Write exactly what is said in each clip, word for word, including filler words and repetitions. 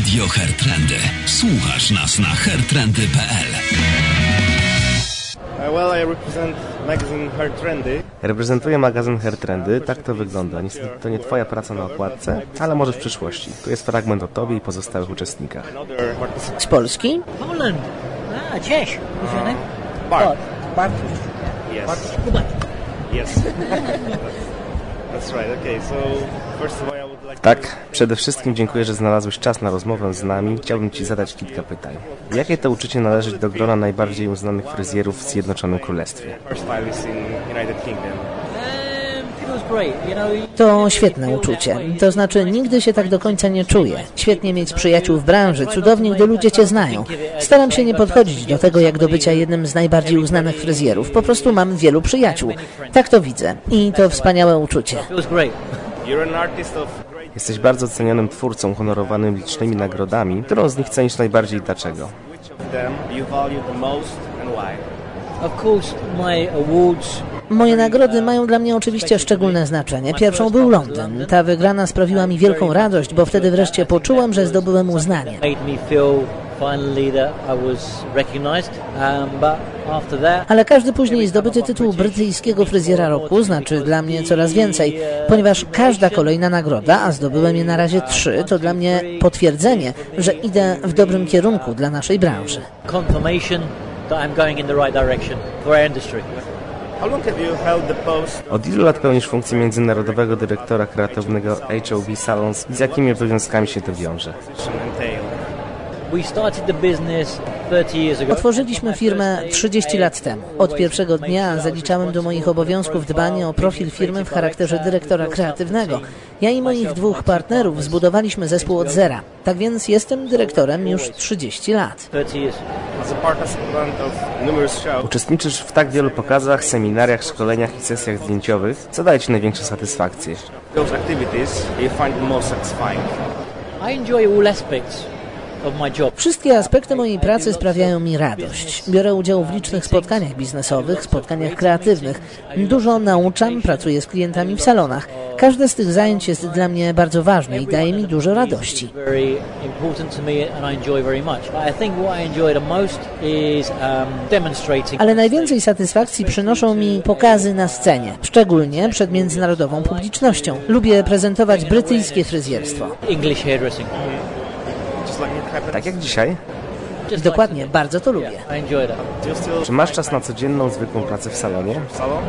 Radio Hairtrendy. Słuchasz nas na hairtrendy kropka p l. Well, I represent magazine Hairtrendy. Reprezentuję magazyn Hairtrendy, tak to wygląda. Niestety to nie twoja praca na okładce, ale może w przyszłości. Tu jest fragment o tobie i pozostałych uczestnikach. Z Polski? Poland. Ah, Czech. What's your name? Bart. Bart. Yes. Bart Kubek. Yes. That's right. Okay, so first of all, I would like Tak, przede wszystkim dziękuję, że znalazłeś czas na rozmowę z nami. Chciałbym ci zadać kilka pytań. Jakie to uczucie należeć do grona najbardziej uznanych fryzjerów w Zjednoczonym Królestwie? first stylist in United Kingdom. Um, feels great, you know. To świetne uczucie. To znaczy, nigdy się tak do końca nie czuję. Świetnie mieć przyjaciół w branży, cudownie, gdy ludzie cię znają. Staram się nie podchodzić do tego jak do bycia jednym z najbardziej uznanych fryzjerów. Po prostu mam wielu przyjaciół. Tak to widzę. I to wspaniałe uczucie. Feels great. You're an artist of great. Jesteś bardzo cenionym twórcą, honorowanym licznymi nagrodami. Którą z nich cenisz najbardziej i dlaczego? Which of them you value the most and why? Of course, my awards. Moje nagrody mają dla mnie oczywiście szczególne znaczenie. Pierwszą był Londyn. Ta wygrana sprawiła mi wielką radość, bo wtedy wreszcie poczułem, że zdobyłem uznanie. Made me feel finally that I was recognized. Um, but after that, Ale każdy później zdobyty tytuł brytyjskiego fryzjera roku znaczy dla mnie coraz więcej, ponieważ każda kolejna nagroda, a zdobyłem je na razie trzy, to dla mnie potwierdzenie, że idę w dobrym kierunku dla naszej branży. confirmation that I'm going in the right direction for our industry. How long have you held the post? Od ilu lat pełnisz funkcję międzynarodowego dyrektora kreatywnego H O B Salons i z jakimi obowiązkami się to wiąże? Entail. We started the business thirty years ago. Otworzyliśmy firmę trzydzieści lat temu. Od pierwszego dnia zaliczałem do moich obowiązków dbanie o profil firmy w charakterze dyrektora kreatywnego. Ja i moich dwóch partnerów zbudowaliśmy zespół od zera. Tak więc jestem dyrektorem już trzydzieści lat. thirty years. As a participant of numerous shows, Uczestniczysz w tak wielu pokazach, seminariach, szkoleniach i sesjach zdjęciowych. Co daje ci największą satysfakcję? those activities you find the most satisfying. I enjoy all aspects of my job. Wszystkie aspekty mojej pracy sprawiają mi radość. Biorę udział w licznych spotkaniach biznesowych, spotkaniach kreatywnych. Dużo nauczam, pracuję z klientami w salonach. Każde z tych zajęć jest dla mnie bardzo ważne i daje mi dużo radości. Very important to me and I enjoy very much. I think what I enjoy the most is um, demonstrating. Ale najwięcej satysfakcji przynoszą mi pokazy na scenie, szczególnie przed międzynarodową publicznością. Lubię prezentować brytyjskie fryzjerstwo. English hairdressing. Just like it happened. Tak jak dzisiaj? Just Dokładnie, like, bardzo to lubię. yeah, I enjoy that. Do you still Czy masz czas na codzienną, zwykłą pracę w salonie? salon?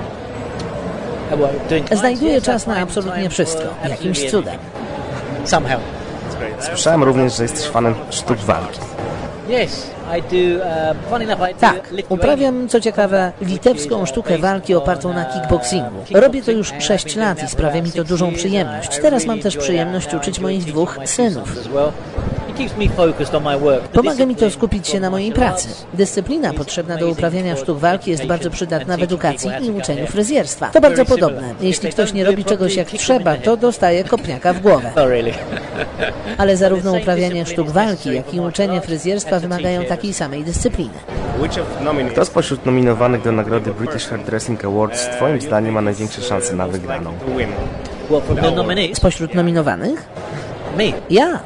Uh, well, doing- Znajduję czas na absolutnie wszystko, jakimś cudem. Somehow. That's great. Słyszałem również, że jesteś fanem sztuk walki. Yes, I do. Um, funny enough, I do Tak, Lithuanian. uprawiam, co ciekawe, litewską sztukę walki opartą na kickboxingu. Robię to już sześć lat i sprawia mi to dużą przyjemność. Teraz mam też przyjemność uczyć moich dwóch synów. As well. It keeps me focused on my work. The Pomaga mi to discipline skupić się na mojej pracy. Dyscyplina potrzebna do uprawiania sztuk walki jest bardzo przydatna w edukacji i uczeniu fryzjerstwa. To bardzo podobne. Jeśli ktoś nie robi czegoś jak trzeba, to dostaje kopniaka w głowę. Oh, really? Ale zarówno uprawianie sztuk walki, jak i uczenie fryzjerstwa wymagają takiej samej dyscypliny. Which of nominees Kto spośród nominowanych do nagrody British Hairdressing Awards twoim zdaniem ma największe szanse na wygraną? to win? Well, from the nominees, Spośród nominowanych? me. Ja.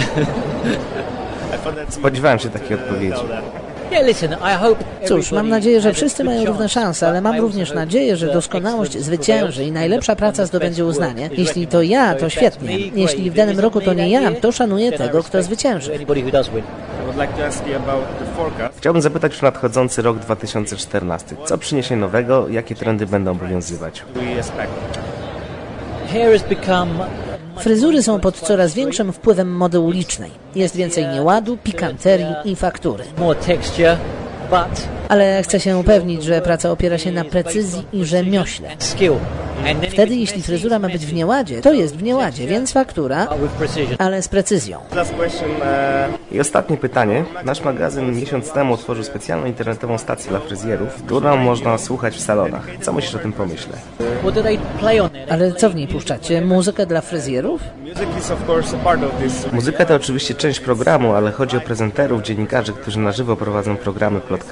I thought that Spodziewałem się takiej odpowiedzi. Yeah, listen, I hope. Cóż, mam nadzieję, że wszyscy mają równe szanse, ale mam również nadzieję, że doskonałość zwycięży i najlepsza praca zdobędzie uznanie. Jeśli to ja, to świetnie. Jeśli w danym roku to nie ja, to szanuję tego, kto zwycięży. Anybody who does win. I would like to ask you about the forecast. Chciałbym zapytać już nadchodzący rok dwa tysiące czternasty. Co przyniesie nowego? Jakie trendy będą obowiązywać? Do we expect? Hair has become Fryzury są pod coraz większym wpływem mody ulicznej. Jest więcej nieładu, pikanterii i faktury. more texture, but Ale chcę się upewnić, że praca opiera się na precyzji i rzemiośle. skill. And then Wtedy, jeśli fryzura ma być w nieładzie, to jest w nieładzie, więc faktura, but with precision. ale z precyzją. Last question. Uh, I ostatnie pytanie. Nasz magazyn miesiąc temu otworzył specjalną internetową stację dla fryzjerów, którą można słuchać w salonach. Co myślisz o tym pomyśle? What do they play on there? Ale co w niej puszczacie? Muzykę dla fryzjerów? music is of course a part of this. Muzyka to oczywiście część programu, ale chodzi o prezenterów, dziennikarzy, którzy na żywo prowadzą programy plotkarskie,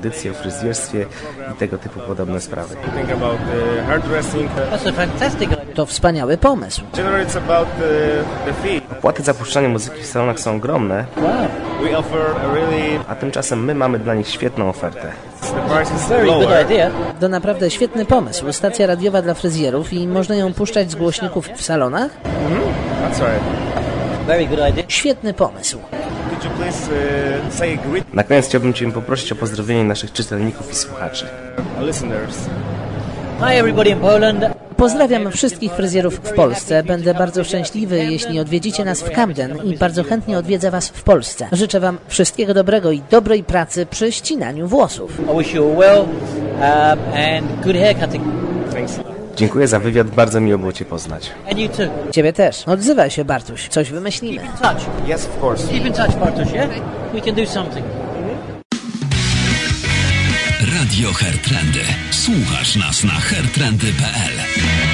audycje o fryzjerstwie i tego typu podobne sprawy. Think about uh, hairdressing. That's a fantastic idea. To wspaniały pomysł. Generally, it's about uh, the fee. Opłaty za puszczanie muzyki w salonach są ogromne, Wow. We offer a really a tymczasem my mamy dla nich świetną ofertę. the price is Very good lower. idea. To naprawdę świetny pomysł. Stacja radiowa dla fryzjerów i można ją puszczać z głośników w salonach? That's right. Very good idea. Świetny pomysł. Could you please uh, say a greet Na koniec chciałbym Cię poprosić o pozdrowienie naszych czytelników i słuchaczy. uh, listeners? Hi everybody in Poland. Pozdrawiam wszystkich fryzjerów w Polsce. Będę bardzo szczęśliwy, jeśli odwiedzicie nas w Camden i bardzo chętnie odwiedzę Was w Polsce. Życzę Wam wszystkiego dobrego i dobrej pracy przy ścinaniu włosów. I wish you well um, and good hair cutting. Thanks. Dziękuję za wywiad, bardzo miło było Cię poznać. And you too. Ciebie też. Odzywaj się, Bartuś. Coś wymyślimy. Keep in touch. Yes, of course. Keep in touch, Bartosz, yeah? We can do something. Radio Hair Trendy. Słuchasz nas na hair trendy kropka p l.